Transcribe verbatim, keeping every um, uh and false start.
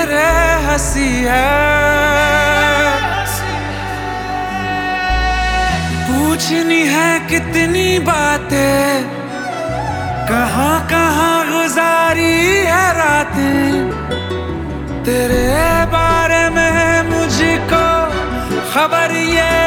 तेरे हंसी है। पूछनी है कितनी बातें, कहाँ कहाँ गुजारी है रातें, तेरे बारे में मुझको खबर ये